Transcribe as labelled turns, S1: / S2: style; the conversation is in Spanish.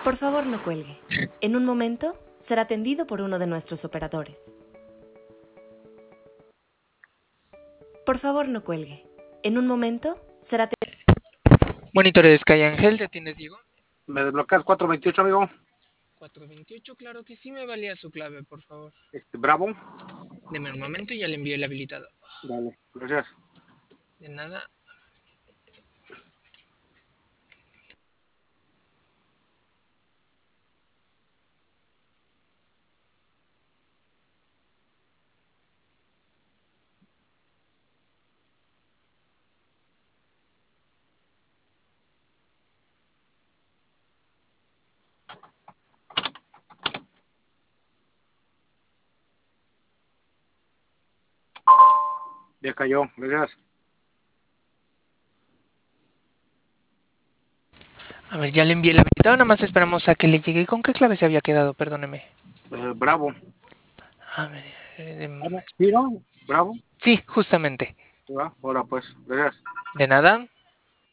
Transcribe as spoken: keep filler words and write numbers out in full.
S1: Por favor, no cuelgue. En un momento será atendido por uno de nuestros operadores. Por favor, no cuelgue. En un momento será atendido.
S2: Monitores Calle Ángel, ¿te atiendes, Diego?
S3: ¿Me desbloqueas cuatro veintiocho, amigo?
S2: cuatro veintiocho, claro que sí, me valía su clave, por favor.
S3: Este, Bravo.
S2: Deme un momento y ya le envío el habilitado.
S3: Dale, gracias.
S2: De nada.
S3: Ya cayó, gracias.
S2: A ver, ya le envié el habilitado, nada más esperamos a que le llegue. ¿Con qué clave se había quedado? Perdóneme.
S3: Eh, Bravo.
S2: A ver, eh,
S3: ¿Sí, no? Bravo.
S2: sí, justamente.
S3: ¿Va? Ahora pues, gracias.
S2: De nada.